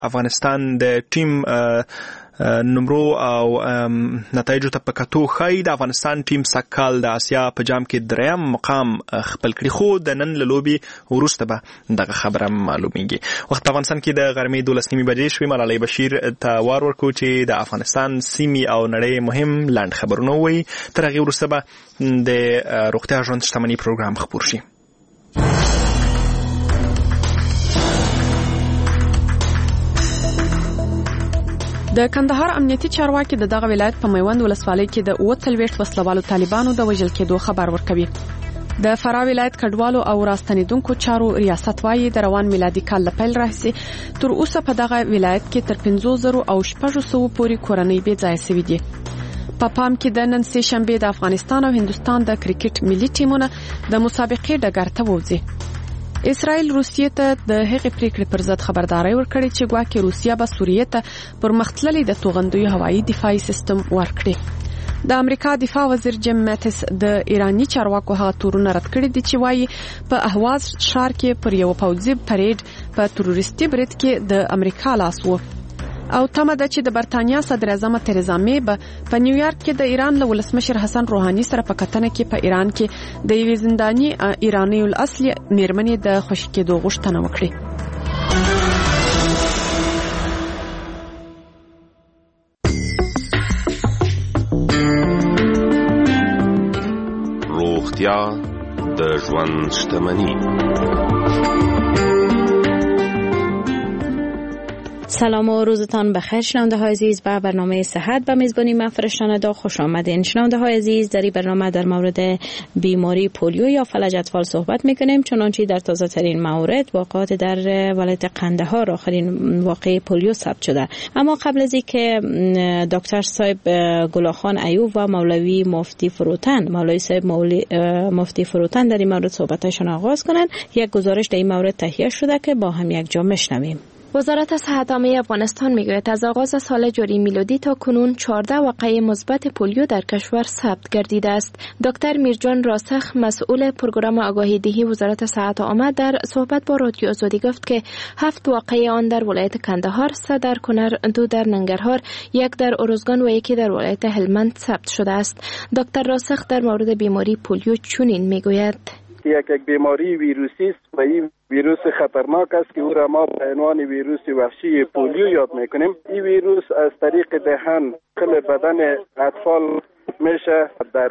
افغانستان د ټیم نمرو او نتایجو ته په کتو ښایي د افغانستان ټیم سږکال د اسیا په جام کې 3م مقام خپل کړي، خو د نن له لوبې وروسته به دغه خبره معلومیږي. وخت افغانستان کې د غرمې 12 بجې شوې. ملالۍ بشیر ته وار ورکړو چې د افغانستان سیمې او نړۍ مهم لاند خبرونه وایي. تر هغې وروسته به د روغتیا ژوند شتمني پروګرام خپور شي. د کندهار امنیتي چارواکي د دغه ولایت په میوند ولسوالۍ کې د 40 وسلوالو طالبانو د وژل کېدو خبر ورکوي. د فراه ولایت کډوالو او راستنیدونکو چارو ریاست وايي د روان میلادي کال له پیل راهیسې تر اوسه په دغه ولایت کې تر 50,000 او 600 پورې کورنۍ بې ځایه شوې دي. په پام کې د نن سه شنبه د افغانستان او هندستان د کرکټ ملي ټیمونه د مسابقې ډګر ته وځي. اسرائیل روسیې ته د هغې پریکړې پر ضد خبرداري ورکړې چې ګواکې روسیا به سوریې ته پر مختللي د توغندیو هوایي دفاعي سیستم ورکړي. د امریکا دفاع وزیر جیم ماتیس د ایرانی چارواکو هغه تورونه رد کړي دي چې وایي په اهواز ښار کې پر یو پوځي پریډ په تروریستي برید کې د امریکا لاس وو او تمه ده چې د برتانیا صدر اعظم تریزا می په نیویارک کې د ایران له ولسمشر حسن روحاني سره په کتنه کې په ایران کې د یوې زنداني ایرانی الاصل میرمنې د خوشی کېدو غوښتنه وکړي. روغتیا د ژوند شتمني. سلام و روزتان بخیر شنونده های عزیز. به برنامه صحت به میزبانی من فرشته‌ندا خوش آمدین. شنونده های عزیز، در این برنامه در مورد بیماری پولیو یا فلج اطفال صحبت میکنیم. چنانچه در تازه ترین مورد واقعات در ولایت قندهار آخرین واقعه پولیو ثبت شده. اما قبل از اینکه دکتر صاحب گلاخان ایوب و مولوی مفتی فروتن در این مورد صحبتشون آغاز کنند، یک گزارش در این مورد تهیه شده که با هم یک جا میشنویم. وزارت صحت عامه افغانستان میگوید از آغاز سال جاری میلادی تا کنون 14 واقعه مثبت پولیو در کشور ثبت گردیده است. دکتر میرجان راسخ مسئول پروگرام آگاهی دهی وزارت صحت عامه در صحبت با رادیو آزادی گفت که 7 واقعه آن در ولایت کندهار، 3 در کنر، 2 در ننگرهار، 1 در ارزگان و 1 در ولایت هلمند ثبت شده است. دکتر راسخ در مورد بیماری پولیو چنین میگوید: یک بیماری ویروسی است و این ویروس خطرناک است که او را ما به عنوان ویروس وحشی پولیو یاد میکنیم. این ویروس از طریق دهن داخل بدن اطفال میشه.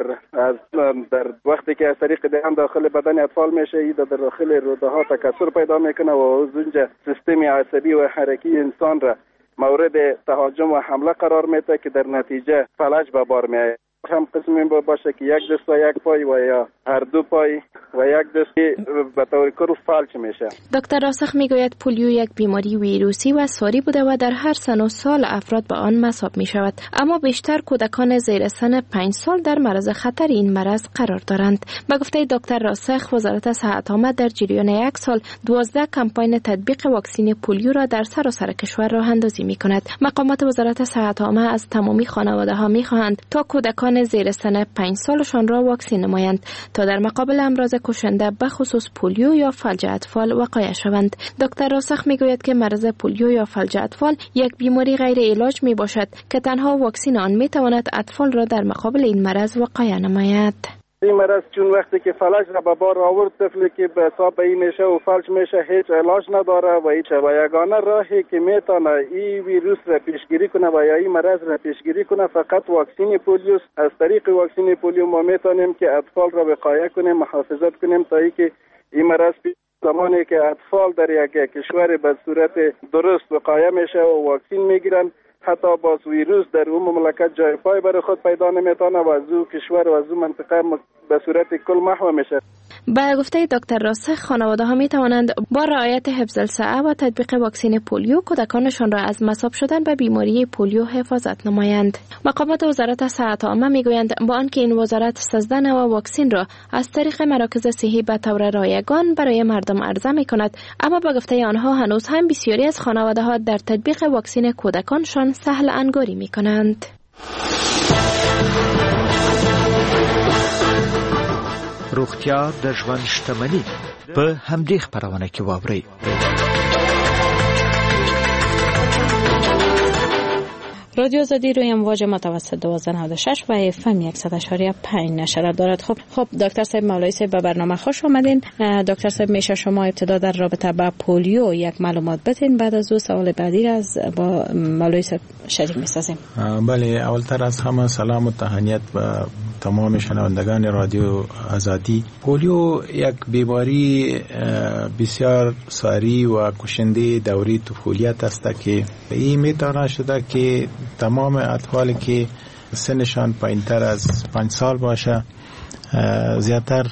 در وقتی که از طریق دهن داخل بدن اطفال میشه، این در داخل روده ها تکثر پیدا میکنه و از اونجا سیستم عصبی و حرکی انسان را مورد تهاجم و حمله قرار میده که در نتیجه فلج به بار میآید. هم قسمی باشه که یک دست و یک پای و یا هر دو پای و یک دست به طور کل فلج میشه. دکتر راسخ میگوید پولیو یک بیماری ویروسی و ساری بوده و در هر سن و سال افراد به آن مصاب میشود، اما بیشتر کودکان زیر سن 5 سال در معرض خطر این مرض قرار دارند. به گفته دکتر راسخ، وزارت صحت عامه در جریان یک سال 12 کمپاین تطبیق واکسین پولیو را در سراسر کشور راه اندازی میکند. مقامات وزارت صحت عامه از تمامی خانواده ها میخواهند تا کودکان زیر سن 5 سالشان را واکسین نمایند تا در مقابل امراض کشنده به خصوص پولیو یا فلج اطفال وقایع شوند. دکتر راسخ میگوید که مرض پولیو یا فلج اطفال یک بیماری غیر علاج می باشد که تنها واکسین آن می تواند اطفال را در مقابل این مرض وقایع نماید. این مرض چون وقتی که فلج را به بار آورد، طفلی که به حساب این میشه و فلج میشه هیچ علاج نداره و هیچ و یگانه راهی که میتونه این ویروس را پیشگیری کنه و یا این مرض را پیشگیری کنه فقط واکسین پولیو. از طریق واکسین پولیو ما میتونیم که اطفال را وقایع کنیم، محافظت کنیم تا اینکه این مرض زمانی که اطفال در یک کشور به صورت درست وقایع میشه و واکسین میگیرن، حتی باز ویروس در اون مملکت جای پای برای خود پیدا نمیتونه و از او کشور و از او منطقه به صورت کل محو میشه. به گفته دکتر راسخ، خانواده ها می توانند با رعایت حفظ الصحه و تطبیق واکسین پولیو کودکانشان را از مصاب شدن به بیماری پولیو حفاظت نمایند. مقامات وزارت صحت عامه می گویند با آنکه این وزارت 13 نوع واکسین را از طریق مراکز صحی به طور رایگان برای مردم عرضه می کند، اما به گفته آنها هنوز هم بسیاری از خانواده ها در تطبیق واکسین کودکانشان سهل انگاری می کنند. روغتیا د ژوند شتمني په همدې خبرونه کې واورئ. رادیو آزادی روی امواج متوسط 1296 و FM 100.5 نشر دارد. خب دکتر صاحب مولوی صاحب به برنامه خوش آمدین. دکتر صاحب میشه شما ابتدا در رابطه با پولیو یک معلومات بدین، بعد از او سوال بعدی را با مولوی صاحب شریک می‌سازیم. بله، اولتر از همه سلام و تهنیت به تمام شنوندگان رادیو آزادی. پولیو یک بیماری بسیار ساری و کشنده دوره طفولیت است که این میتونه شده که تمام اطفالی که سنشان پایینتر از 5 سال باشه زیادتر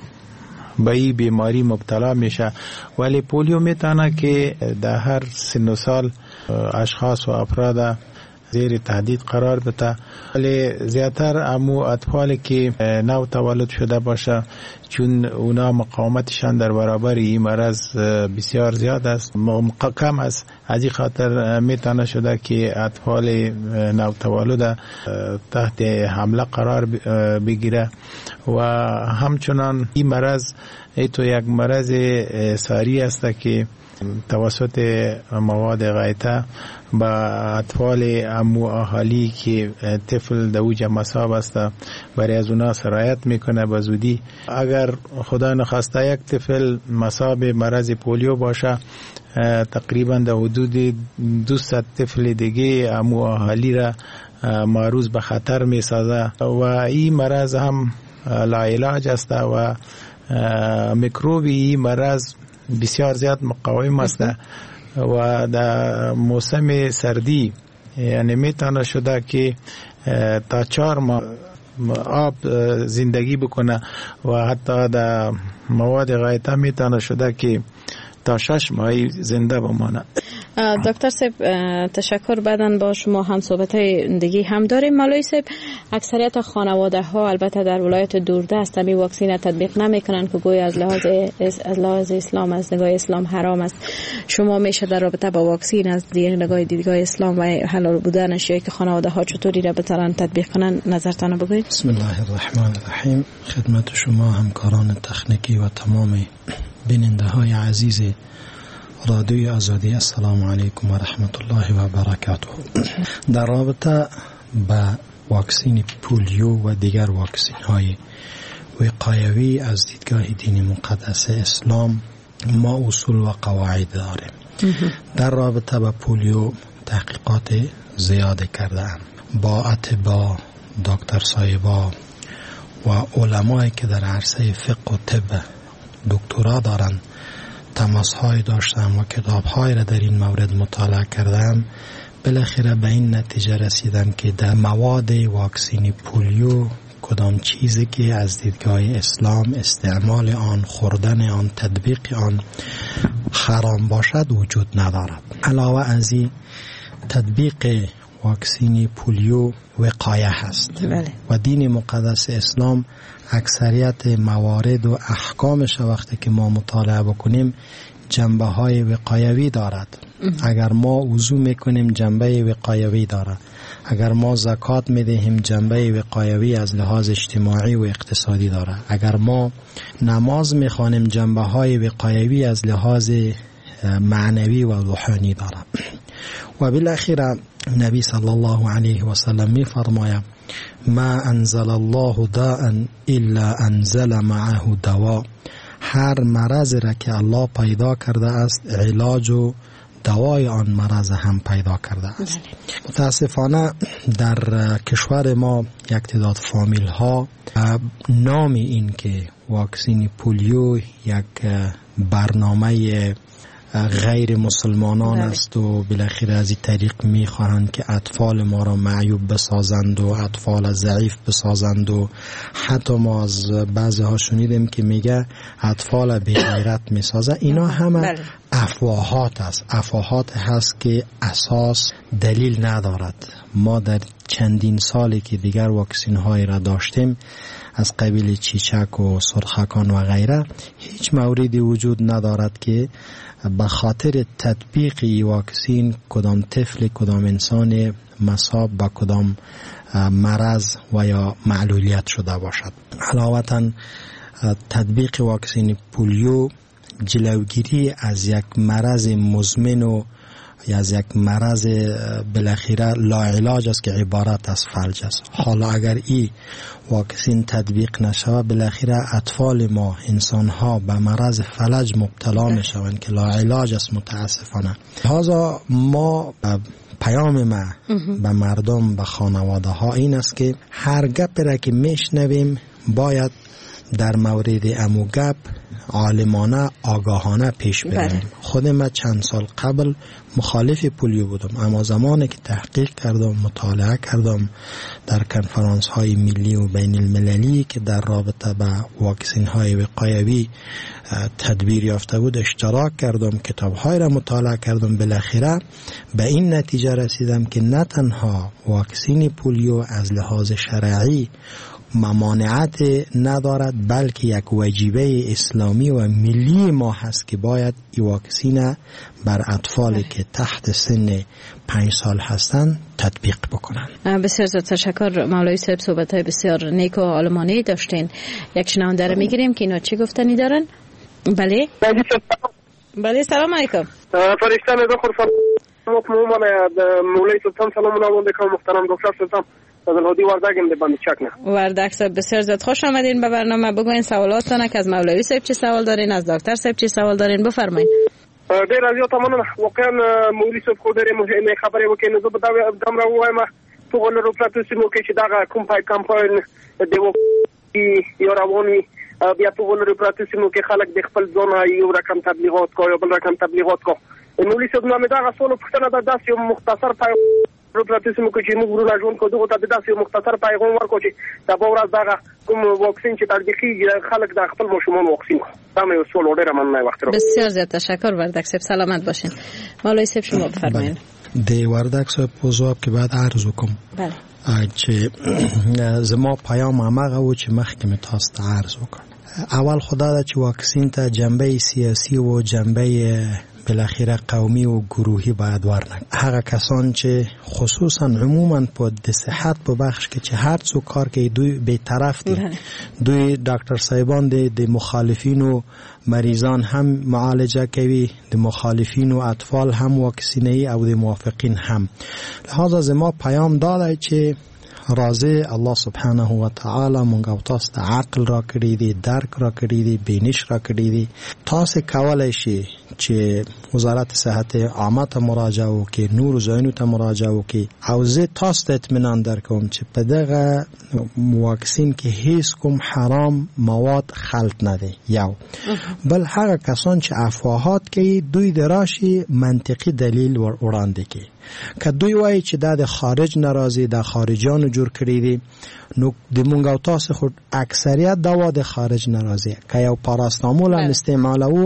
به این بیماری مبتلا میشه، ولی پولیو میتونه که در هر سن و سال اشخاص و افراد زیر تهدید قرار بده، ولی زیادتر امو اطفالی که نو تولد شده باشه چون اونا مقاومتشان در برابر این مرض بسیار زیاد است، کم است، از این خاطر میتونه شده که اطفال نو تولد تحت حمله قرار بگیره و همچنان این مرض ایتو یک مرض ساری است که توسط مواد غایطه با اطفال امو اهالی که طفل دوج مصاب است برای از اونا سرایت میکنه به زودی. اگر خدا نخواسته یک طفل مصاب مرض پولیو باشه تقریبا در حدود 200 طفل دیگه امو اهالی را معرض به خطر میسازه و این مرض هم لاعلاج است و میکروبی این مرض بسیار زیاد مقاوم است و در موسم سردی یعنی میتونه شده که تا 4 ماه آب زندگی بکنه و حتی در مواد غایطه میتونه شده که تا 6 ماه زنده بمانه. دکتر صاحب تشکر. بعداً با شما هم صحبت دیگه هم داریم. مولوی صاحب اکثریت خانواده ها البته در ولایت دوردست می واکسین تطبیق نمیکنن که گویا از لحاظ اسلام از نگاه اسلام حرام است. شما میشه در رابطه با واکسین از دیدگاه اسلام و حلال بودنش که خانواده ها چطوری را بترن تطبیق کنن نظرتان بگویید؟ بسم الله الرحمن الرحیم. خدمت شما همکاران تکنیکی و تمام بیننده های عزیز رادیوی آزادی السلام علیکم و رحمت الله و برکاته. در رابطه با واکسین پولیو و دیگر واکسین های وقایوی از دیدگاه دین مقدس اسلام ما اصول و قواعد داریم. در رابطه با پولیو تحقیقات زیاد کردم با اتباع، دکتر صاحبا و علمایی که در عرصه فقه و طب دکترا دارند تماس های داشتم و کتاب های را در این مورد مطالعه کردم. بالاخره به این نتیجه رسیدم که در مواد واکسین پولیو کدام چیزی که از دیدگاه اسلام استعمال آن، خوردن آن، تطبیق آن حرام باشد وجود ندارد. علاوه از این تطبیق واکسین پولیو وقایه هست و دین مقدس اسلام اکثریت موارد و احکامش وقتی که ما مطالعه بکنیم جنبه های وقایوی دارد. اگر ما وضو میکنیم جنبه وقایوی دارد، اگر ما زکات میدهیم جنبه وقایوی از لحاظ اجتماعی و اقتصادی دارد، اگر ما نماز میخوانیم جنبه های وقایوی از لحاظ معنوی و روحانی دارد. و بالاخره نبی صلی الله علیه و سلم می فرماید ما انزل الله داء الا انزل معه دواء. هر مرض را که الله پیدا کرده است علاج و دوای آن مرض هم پیدا کرده است. متاسفانه در کشور ما یک تعداد فامیل ها نام این که واکسین پولیو یک برنامه غیر مسلمانان است و بالاخره از این طریق میخواهند که اطفال ما را معیوب بسازند و اطفال ضعیف بسازند و حتی ما از بعضی ها شنیدیم که میگه اطفال بی غیرت میسازه. اینا همه افواهات است، افواهات هست که اساس دلیل ندارد. ما در چندین سالی که دیگر واکسین هایی را داشتیم از قبیل چیچک و سرخکان و غیره هیچ موردی وجود ندارد که به خاطر تطبیق ای واکسین کدام طفل کدام انسان مصاب با کدام مرض و یا معلولیت شده باشد. علاوه تطبیق واکسین پولیو جلوگیری از یک مرض مزمن و از یک مرض بالاخره لاعلاج است که عبارت از فلج است. حالا اگر این واکسین تطبیق نشود بالاخره اطفال ما انسان ها به مرض فلج مبتلا می شوند که لاعلاج است متاسفانه. لذا ما پیام ما به مردم به خانواده ها این است که هر گپی را که میشنویم باید در مورد امو گپ عالمانه آگاهانه پیش بریم. خود من چند سال قبل مخالف پولیو بودم، اما زمانی که تحقیق کردم، مطالعه کردم در کنفرانس های ملی و بین المللی که در رابطه به واکسین های وقایوی تدبیر یافته بود اشتراک کردم، کتاب های را مطالعه کردم، بالاخره به این نتیجه رسیدم که نه تنها واکسین پولیو از لحاظ شرعی ممانعت ندارد بلکه یک واجبه اسلامی و ملی ما هست که باید این واکسین بر اطفالی که تحت سن 5 سال هستند تطبیق بکنن. بسیار زیاد تشکر مولوی صاحب، صحبت‌های بسیار نیک و عالمانه داشتین. یک شنونده رو میگیریم که اینا چی گفتنی دارن؟ بله سلام علیکم. فرشته ندا خورسان مولوی سلطان سلام علیکم دکتر محترم دکتر سلطان الهادی وردگم ده بند چکنه. وردگ صاحب بسیار زیاد خوش آمدین به برنامه. بگوین سوالاتتون که از مولوی صاحب چی سوال دارین، از دکتر صاحب چی سوال دارین، بفرمایید. دیر از یوتا منم واقعا مولوی صاحب خود داریم مهمه خبری وکینه زو بدم را وایم تو ول رو پلاتوسی مو که دغه کمپاین دیو یا رواني بیا په ول پراتوسی مو کې خلک د خپل ځون یو رقم تبلیغات کو یو بل رقم تبلیغات کو مولوی صاحب نو دا غسول پښتنه د داس یو مختصر پراتوسی مو کې موږ ورو راځون کو دغه د داس یو مختصر پیغام ورکو چې دا به ورځ دغه کوم واکسین چې تطبیقي خلک د خپل مشمول واکسین کو دا مې وسول ډېر مننه وخت رو. بسیار زیاد تشکر وردگ صاحب، سلامت باشین. مولوی صاحب شما بفرمایید. د وردگ صاحب پوزواب که بعد عرض وکم. بله. چې زما پیام همغه و چې مخکې مې تاسو ته عرض وکړ. اول خدا دا چې واکسین ته جنبه سیاسی و جنبه بالاخره قومی و گروهی باید ورنک. هغه کسان چې خصوصا عموما په د صحت په بخش کې چې هر څو کار کوي دوی به طرف دي، دوی ډاکټر صاحبان دي د مخالفینو مریضان هم معالجه کوي، د مخالفینو اطفال هم واکسینی او د موافقین هم. لہذا زما پیام داده چې راضی الله سبحانه و تعالی مونږ او تاسو ته عقل را کړی دی، درک را کړی دی، بینش را کړی دی. تاسو کولای شئ چې وزارت صحت عامه ته مراجعه وکړئ، نور ځایونو ته مراجعه وکړئ او زه تاسو ته اطمینان درکوم چې په دغه واکسین کې هیڅ کوم حرام مواد خلط نه دی. یو بل هغه کسان چې افواهات کوي دوی دراشي منطقي دلیل وړاندې کوي. که دوی وایي چې دا د خارج ناراضي د خارجيانو جوړ کړی دي، نو د مونږ او تاسو خو اکثریت دوا د خارج ناراضي که یو پاراستامول هم استعمالو،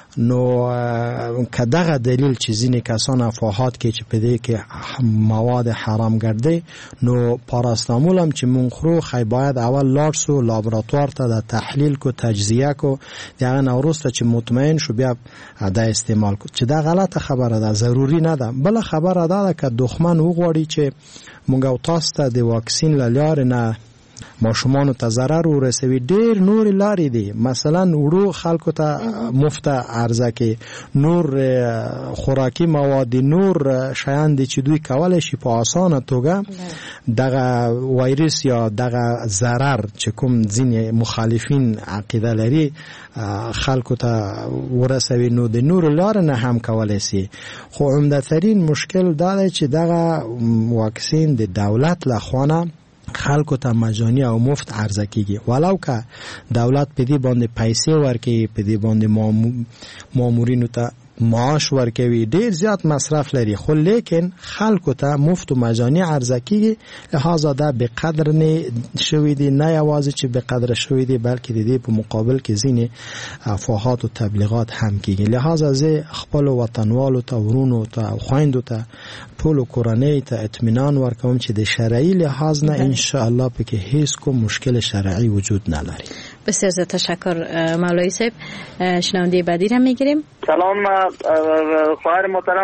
نو که دغه دلیل چې ځینې کسان افواهات کوي چې په دې کې مواد حرام ګرځي، نو پاراستامول هم چې مونږ خورو خی باید اول لاړ سو لابراتوار ته د تحلیل کو تجزیه کو، دغه نه وروسته چې مطمئن شو بیا دا استعمال کو. چې دا غلطه خبره ده، ضروری نه ده. بل خبره ده که دښمن وغواړي چې مونږ او تاسو ته د واکسین له لارې نه ماشومان ته ضرر ورسوي، ډېر نور لارې دي. مثلا وړو خلکو ته مفت عرضه کې نور خوراکي مواد، نور شیان دي چې دوی کولای شي په اسانه توګه دغه وایرس یا دغه ضرر چې کوم ځینې مخالفین عقیده لري خلکو ته ورسوي، نو د نور لارې نه هم کولای شي. خو عمده ترین مشکل دا دی چې دغه واکسین د دولت لخوا خلکو ته مجانی او مفت عرضه کیږي، ولو که دولت په دې باندې پیسې ورکوي، په دې باندې مامورینو ته معاش ورکوي، ډیر زیات مصرف لري، خو لیکن خلکو ته مفت و مجانی عرضه کیږي. لہذا دا به قدر نه شوی دی، نه یوازې چې به قدر شوی دی بلکې د دې په مقابل کې ځینې افواهات او تبلیغات هم کیږي. لہذا زه خپل وطنوالو ته، ورونو ته او خويندو ته، ټول کورنۍ ته اطمینان ورکوم چې د شرعي لحاظ نه ان شاء الله پکې هیڅ کوم مشکل شرعي وجود نه لري. بسیار زیاد تشکر مولوی صاحب. شنونده بعدی را میگیریم. سلام خواهر محترم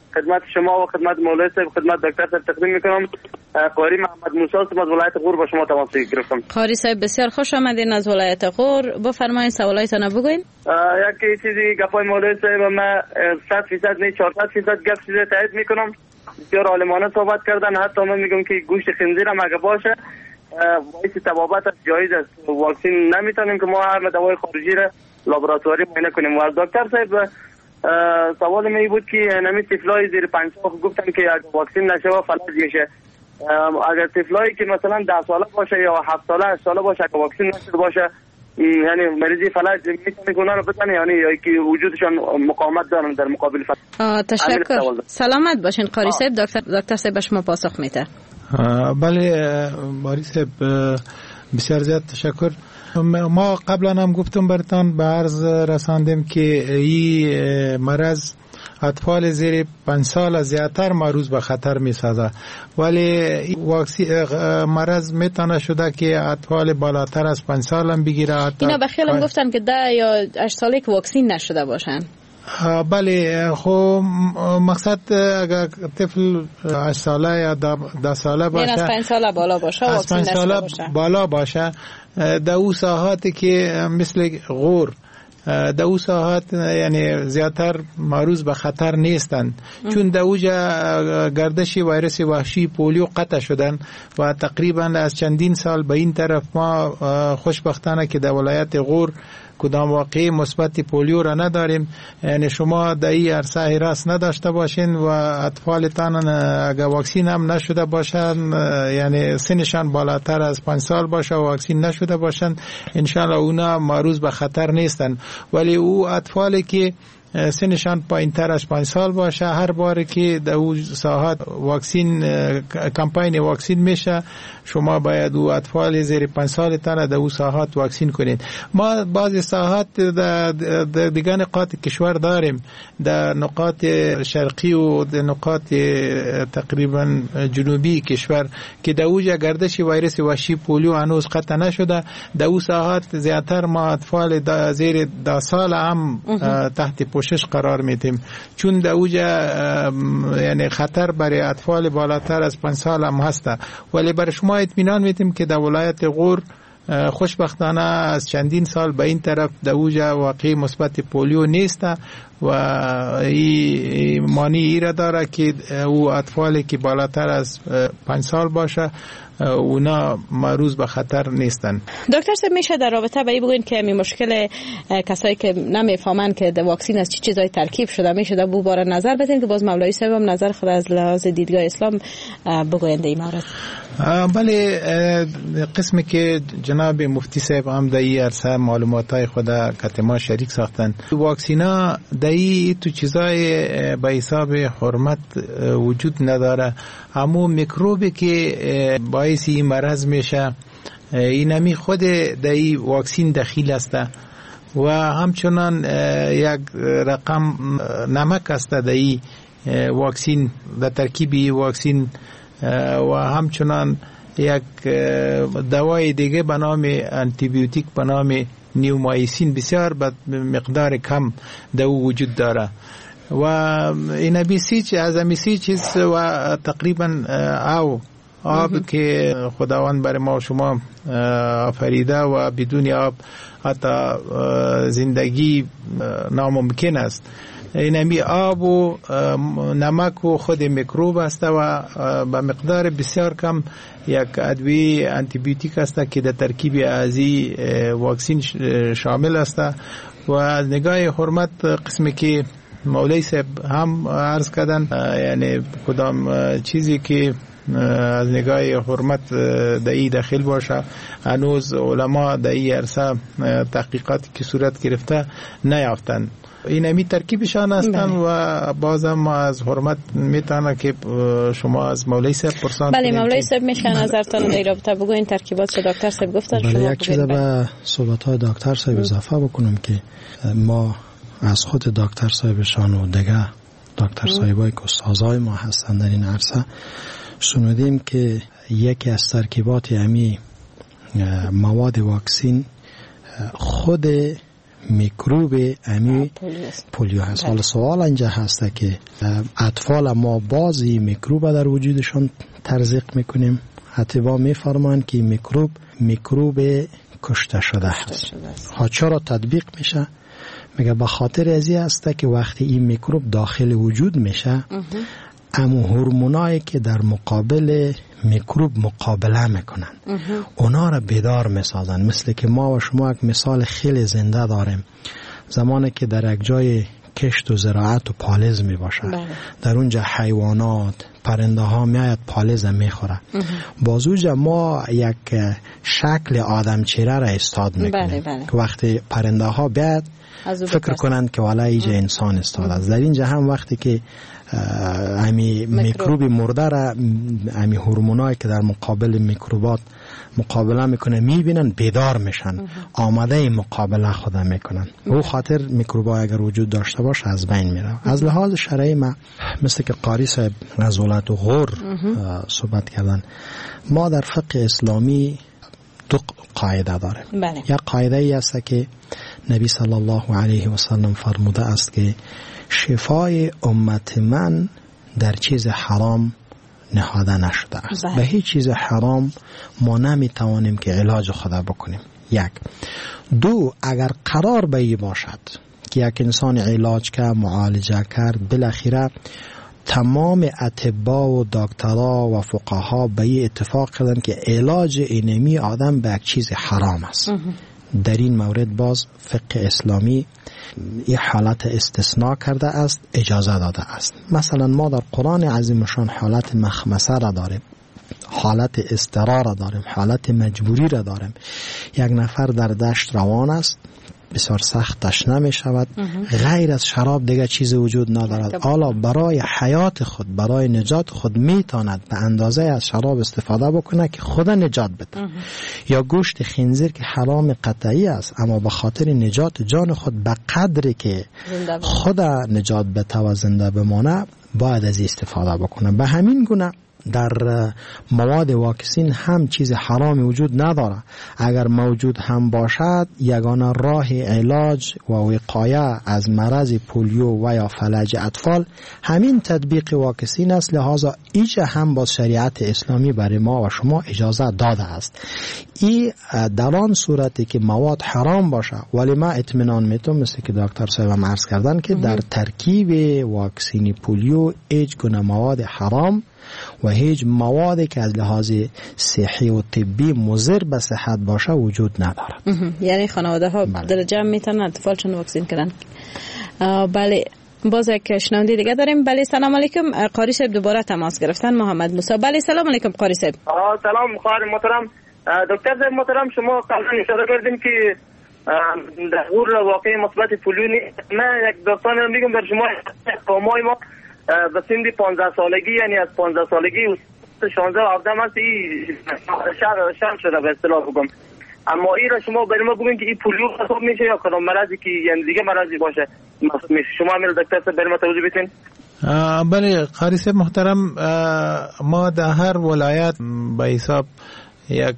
خدمت شما و خدمت مولوی صاحب خدمت دکتر صاحب تقدیم میکنم. قاری محمد موسی از ولایت غور با شما تماس گرفتم. قاری صاحب بسیار خوش آمدین از ولایت غور. بفرمایید سوالایتان بگوین. یک چیزی گپای مولوی صاحب من 100% نه 400% گپ چیزی تایید میکنم. بسیار عالمانه صحبت کردن. حتی من میگم که گوشت خنزیر هم اگه باشه باعث تبابت جایز است. واکسین نمیتونیم که ما هر دوای خارجی را لابراتواری معاینه کنیم. و از دکتر صاحب سوال می بود که نمی طفلای زیر 5 سال گفتن که اگه واکسین نشه فلج میشه. اگر طفلایی که مثلا 10 ساله باشه یا 7 ساله 8 ساله باشه اگه واکسین نشده باشه یعنی مریضی فلج میتونه گونه رو بزنه یعنی یا که وجودشان مقاومت دارن در مقابل فلج. تشکر. سلامت باشین قاری صاحب. دکتر صاحب به شما پاسخ میده. بله باری صاحب بسیار زیاد تشکر. ما قبلا هم گفتم برتان به عرض رساندیم که این مرض اطفال زیر 5 سال زیادتر معرض به خطر می سازه، ولی مرض میتونه شده که اطفال بالاتر از 5 سال هم بگیره. اینا به خیالم گفتن که 10 یا 8 ساله که واکسین نشده باشن. بله خب مقصد اگر طفل 8 ساله یا 10 ساله باشه از 5 ساله بالا باشه از 5 ساله بالا باشه در او ساحاتی که مثل غور در او ساحات یعنی زیادتر معرض به خطر نیستند چون در اوجا گردش ویروس وحشی پولیو قطع شدن و تقریبا از چندین سال به این طرف ما خوشبختانه که در ولایت غور کدام واقعی مثبت پولیو را نداریم. یعنی شما در این عرصه حراس نداشته باشین و اطفالتان اگر واکسین هم نشده باشن یعنی سنشان بالاتر از 5 سال باشه و واکسین نشده باشن انشاءالله اونا معرض به خطر نیستن. ولی او اطفالی که سنشان پایین‌تر از 5 سال باشه هر بار که در او ساحات واکسین کمپاین واکسین میشه شما باید او اطفال زیر 5 سال تن در او ساحات واکسین کنید. ما بعضی ساحات در دیگر نقاط کشور داریم در نقاط شرقی و در نقاط تقریبا جنوبی کشور که در اوجا گردش ویروس وحشی پولیو هنوز قطع نشده. در او ساحات زیادتر ما اطفال زیر 10 سال هم تحت پوشش قرار میدیم چون در اوجا یعنی خطر برای اطفال بالاتر از 5 سال هم هسته. ولی برای شما اطمینان میدیم که در ولایت غور خوشبختانه از چندین سال به این طرف در اوجا واقعی مثبت پولیو نیست و این معنی ای را داره که او اطفالی که بالاتر از 5 سال باشه اونا معرض به خطر نیستن. دکتر صاحب میشه در رابطه با این بگوین که می مشکل کسایی که نمیفهمن که در واکسین از چه چیزای ترکیب شده میشه در بو باره نظر بدین که باز مولوی صاحب هم نظر خود از لحاظ دیدگاه اسلام بگوین در این مورد. بله قسمی که جناب مفتی صاحب هم در این عرصه معلوماتای خود که ما شریک ساختن واکسینا در این تو چیزای به حساب حرمت وجود نداره. همو میکروبی که باعث این مرض میشه اینمی خود در این واکسین دخیل است و همچنان یک رقم نمک است در این واکسین در ترکیب واکسین و همچنان یک دوای دیگه به نام آنتی بیوتیک به نام نیومایسین بسیار به مقدار کم در وجود داره و این بیسیچ از امیسی چیز و تقریبا آب که خداوند برای ما شما آفریده و بدون آب حتی زندگی ناممکن است. اینمی آب و نمک و خود میکروب است و به مقدار بسیار کم یک ادویه آنتی بیوتیک است که در ترکیب ازی واکسین شامل است و از نگاه حرمت قسمی که مولوی صاحب هم عرض کردن یعنی کدام چیزی که از نگاه حرمت در این داخل باشه هنوز علما در این عرصه تحقیقاتی که صورت گرفته نیافتن. این همی ترکیبشان هستن و بازم ما از حرمت میتونه که شما از مولوی صاحب پرسان بله مولوی صاحب میشه نظرتان در رابطه بگوین ترکیبات چه دکتر صاحب گفتن. بله یک چیز به صحبت های دکتر صاحب اضافه بکنم که ما از خود دکتر صاحبشان و دیگه دکتر صاحبای که استادای ما هستن در این عرصه شنیدیم که یکی از ترکیبات همی مواد واکسین خود میکروب امی پولیو هست. حالا سوال اینجا هست که اطفال ما بازی میکروب در وجودشون تزریق میکنیم. حتیبا میفرمان که میکروب کشته شده هست. ها چرا تطبیق میشه؟ میگه به خاطر ازی هست که وقتی این میکروب داخل وجود میشه امو هورمونایی که در مقابل میکروب مقابله میکنن اونا را بیدار میسازن. مثل که ما و شما یک مثال خیلی زنده داریم. زمانی که در یک جای کشت و زراعت و پالز می باشه در اونجا حیوانات پرنده ها میاید پالز میخوره. بازوجا ما یک شکل آدم چهره را استاد میکنیم که وقتی پرنده ها بیاد فکر کنند که والا اینجا انسان استاد است. در اینجا هم وقتی که امی میکروب مرده را امی هورمونایی که در مقابل میکروبات مقابله میکنه میبینن بیدار میشن آماده مقابله خود میکنن. او خاطر میکروبا اگر وجود داشته باشه از بین میره. از لحاظ شرعی ما مثل که قاری صاحب از ولایت غور صحبت کردن، ما در فقه اسلامی دو قاعده داریم. یک قاعده ای است که نبی صلی الله علیه و سلم فرموده است که شفای امت من در چیز حرام نهاده نشده است. به هیچ چیز حرام ما نمیتوانیم که علاج خدا بکنیم. یک. دو، اگر قرار به این باشد که یک انسان علاج کرد معالجه کرد بالاخره تمام اطباء و دکترها و فقها به این اتفاق کردن که علاج اینمی آدم به یک چیز حرام است. در این مورد باز فقه اسلامی این حالت استثناء کرده است، اجازه داده است. مثلا ما در قرآن عظیمشان حالت مخمسه را داریم، حالت اضطرار را داریم، حالت مجبوری را داریم. یک نفر در دشت روان است، بسیار سخت تشنه می شود، غیر از شراب دیگه چیز وجود ندارد، حالا برای حیات خود، برای نجات خود می تاند به اندازه از شراب استفاده بکنه که خود نجات بده. یا گوشت خنزیر که حرام قطعی است اما به خاطر نجات جان خود به قدری که خود نجات بده و زنده بمانه باید از استفاده بکنه. به همین گونه در مواد واکسین هم چیز حرامی وجود نداره. اگر موجود هم باشد یگانه راه علاج و وقایه از مرض پولیو و یا فلج اطفال همین تطبیق واکسین است. لحاظا ایجا هم با شریعت اسلامی برای ما و شما اجازه داده است. این در آن صورتی که مواد حرام باشه، ولی ما اطمینان میتونم مثل که دکتر صاحب عرض کردن که در ترکیب واکسین پولیو هیچ گونه مواد حرام و هیچ موادی که از لحاظ صحی و طبی مضر به صحت باشه وجود ندارد. یعنی خانواده ها در جمع میتونن اطفالشون واکسین کنن. بله، باز یک شنونده دیگه داریم. بله، سلام علیکم. قاری صاحب دوباره تماس گرفتن. محمد موسی. بله، سلام علیکم قاری صاحب. سلام خواهر محترم. دکتر صاحب محترم، شما قبلا اشاره کردین که در غور واقعی مثبت پولیو نیست. من یک داستان رو میگم بر شما. قومای ما به سن 15 سالگی، یعنی از 15 سالگی 16 و 17 هست شرم شده به اصطلاح بگم. اما این را شما برای ما بگین که این پولیو حساب میشه یا کدام مرضی که یعنی دیگه مرضی باشه شما همین دکتر صاحب برای ما توضیح بدین. بله قاری صاحب محترم، ما در هر ولایت به حساب یک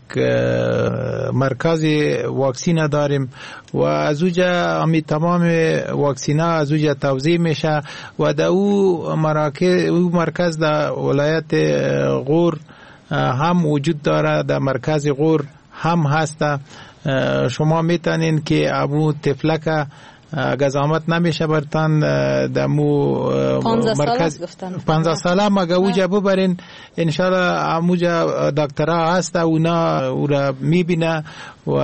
مرکز واکسین داریم و از اوجا همی تمام واکسینا از اوجا توزیع میشه و در او مرکز در ولایت غور هم وجود داره، در مرکز غور هم هست. شما میتونین که ابو تفلک اگر زحمت نمیشه برتن دمو مرکز 15 ساله مگه اوجا ببرین انشالله اموجا دکترها هست اونا او را میبینه و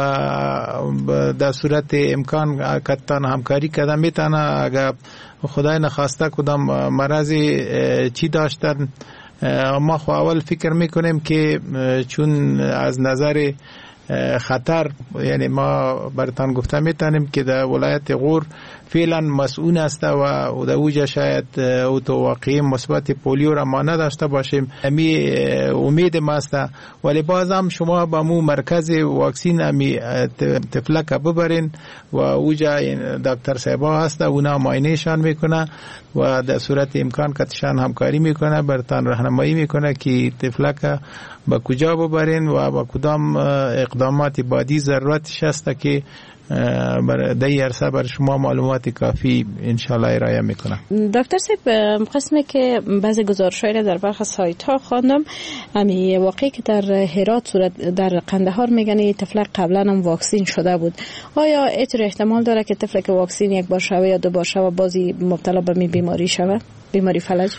در صورت امکان کتان همکاری کده میتونه اگر خدای نخواسته کدام مرضی چی داشتن. ما خو اول فکر میکنیم که چون از نظر خطر یعنی ما برتان گفته میتونیم که در ولایت غور فعلا مسئول است و در اوجا شاید او تو واقعی مثبت پولیو را ما نداشته باشیم. امی امید ما است، ولی بازم شما با مو مرکز واکسین امی تفلک ببرین و اوجا دکتر صاحبا هست اونا معاینهشان میکنه و در صورت امکان کتشان همکاری میکنه برتان راهنمایی میکنه که تفلک با کجا ببرین و با کدام اقدامات بعدی ضرورتش هست که در این عرصه بر شما معلومات کافی انشالله ارائه میکنم. دکتر صاحب، قسمی که بعضی گزارش‌هایی را در برخی سایت‌ها خواندم، امی واقعی که در هرات صورت در قندهار میگن طفل قبلا هم واکسین شده بود. آیا اینطور احتمال داره که طفل که واکسین یک بار شوه یا دو بار شوه بازی مبتلا به بیماری شوه، بیماری فلج؟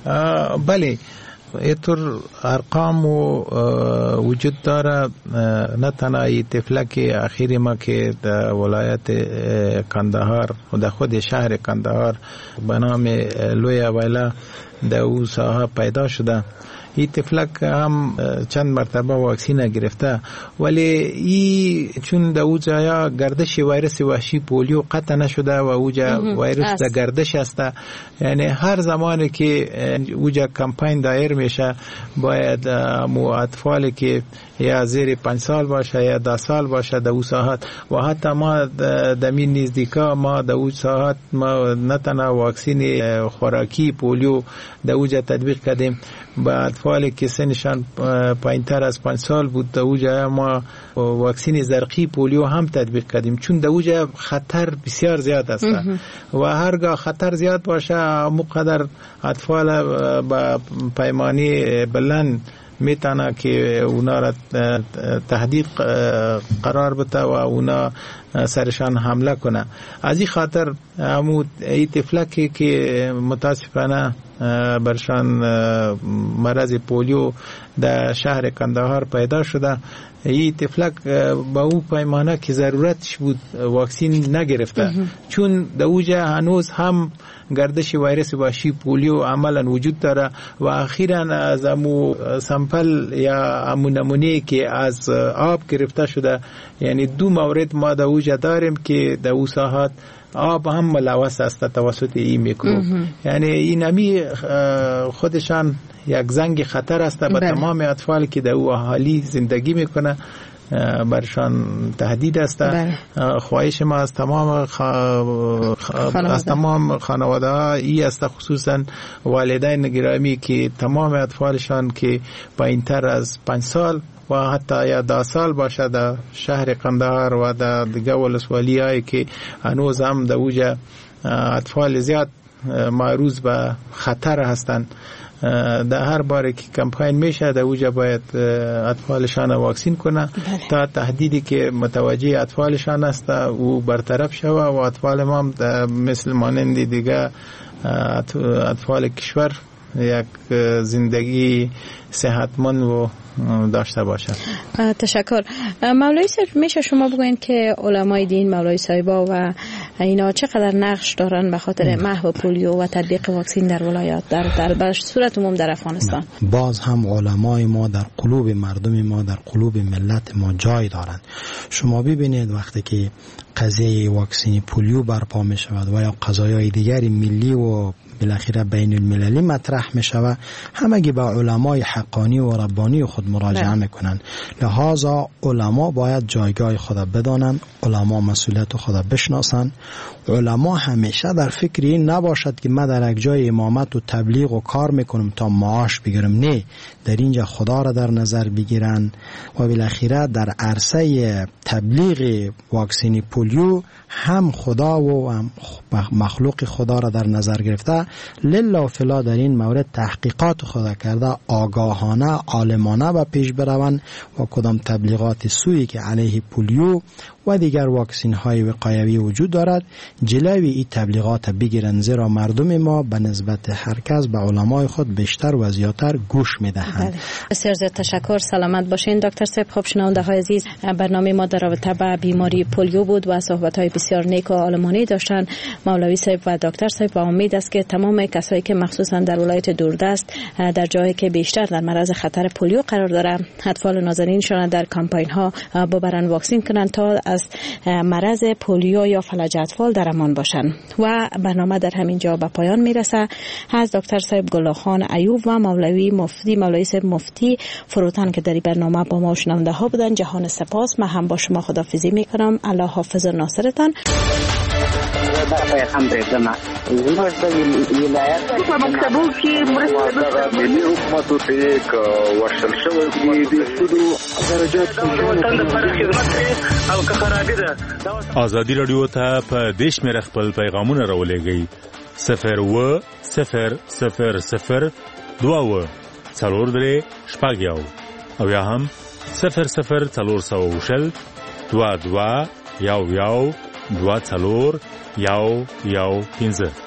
بله، اینطور ارقام وجود داره. نه تنها طفلک اخیری ما که در ولایت کندهار و در خود شهر کندهار به نام لوی ویلا در او ساحه پیدا شده، این طفلک هم چند مرتبه واکسین گرفته، ولی این چون در او جایا گردش ویروس وحشی پولیو قطع نشده و اوجا ویروس در گردش است، یعنی هر زمانی که اوجا کمپین دایر میشه باید مو اطفالی که یا زیر 5 سال باشه یا 10 سال باشه در او ساحت و حتی ما در می نزدیکا ما در او ساحت ما نه تنها واکسین خوراکی پولیو در اوجا تطبیق کردیم، با اطفالی که سنشان پایینتر از 5 سال بود در اوجا ما واکسین زرقی پولیو هم تطبیق کردیم، چون در اوجا خطر بسیار زیاد است و هرگاه خطر زیاد باشه مقدر اطفال با پیمانی بلند میتونه که اونا را تهدید قرار بده و اونا سرشان حمله کنه. از این خاطر این طفلکی که متاسفانه برشان مرض پولیو در شهر کندهار پیدا شده، این طفلک با او پیمانه که ضرورتش بود واکسین نگرفته، چون در اوجا هنوز هم گردش ویروس وحشی پولیو عملا وجود داره و اخیراً از امو سامپل یا امو نمونه که از آب گرفته شده، یعنی 2 مورد ما در اوجا داریم که در او ساحات آب هم ملوث است توسط این میکروب، یعنی این نمی خودشان یک زنگ خطر است به تمام اطفالی که در او اهالی زندگی میکنه، برشان تهدید است. خواهش ما از تمام خانواده ها ای است، خصوصا والدین گرامی که تمام اطفالشان که پایینتر از 5 سال و حتی یا 10 سال باشه در شهر قندهار و در دیگه ولسوالی هایی که هنوز هم در اوجا اطفال زیاد معروض به خطر هستند، در هر باره که کمپین میشه در اوجا باید اطفالشان واکسین کنه تا تهدیدی که متوجه اطفالشان است او برطرف شوه و اطفال ما مثل مانند دیگه اطفال کشور یک زندگی صحتمند و داشته باشد. تشکر. مولوی صاحب، میشه شما بگوین که علمای دین، مولوی صاحبا و اینا چقدر نقش دارن به خاطر محو پولیو و تطبیق واکسین در ولایات در صورت عموم در افغانستان؟ باز هم علمای ما در قلوب مردم ما، در قلوب ملت ما جای دارند. شما ببینید وقتی که قضیه واکسین پولیو برپا می شود و یا قضایای دیگری ملی و بالاخره بین المللی مطرح می شود، همگی به علمای حقانی و ربانی خود مراجعه میکنن. لذا علما باید جایگاه خود بدانند، علما مسئولیت خود بشناسند. علما همیشه در فکر این نباشد که ما در یک جای امامت و تبلیغ و کار میکنم تا معاش بگیرم، نه، در اینجا خدا را در نظر بگیرن و بالاخره در عرصه تبلیغ واکسین پولیو هم خدا و هم مخلوق خدا را در نظر گرفته لله و فلا در این مورد تحقیقات خدا کرده، آگاهانه عالمانه و پیش بروند و کدام تبلیغات سویی که علیه پولیو و دیگر واکسین های وقایوی وجود دارد جلوی این تبلیغات بگیرن، زیرا مردم ما به نسبت هر کس به علمای خود بیشتر و زیادتر گوش میدهند. بسیار زیاد تشکر. سلامت باشین دکتر صاحب. خب شنونده های عزیز، برنامه ما در رابطه با بیماری پولیو بود و صحبت های بسیار نیک و عالمانه داشتن مولوی صاحب و دکتر صاحب و امید است که تمام کسایی که مخصوصا در ولایت دوردست در جایی که بیشتر در معرض خطر پولیو قرار داره اطفال نازنینشان در کمپین ها ببرن واکسین کنن تا از مرض پولیو یا فلج اطفال در امان باشن. و برنامه در همین جا به پایان میرسه. از دکتر صاحب گلخان ایوب و مولوی صاحب مفتی فروتن که در این برنامه با ما شنونده ها بودن، جهان سپاس. من هم با شما خداحافظی میکنم. الله حافظ و ناصرتان. دا پیغام دی زما زموږ د ولایت په مکتبو کې مرسته ملي حکومتو ته یک ورشل شوی د سودو درجات وطن لپاره خدمت کوي او که خرابې ده. ازادي راډیو ته په دیش مې خپل پیغامونه راولېږئ 01000 22 شپږ او یا هم 00400 22 11 24 115.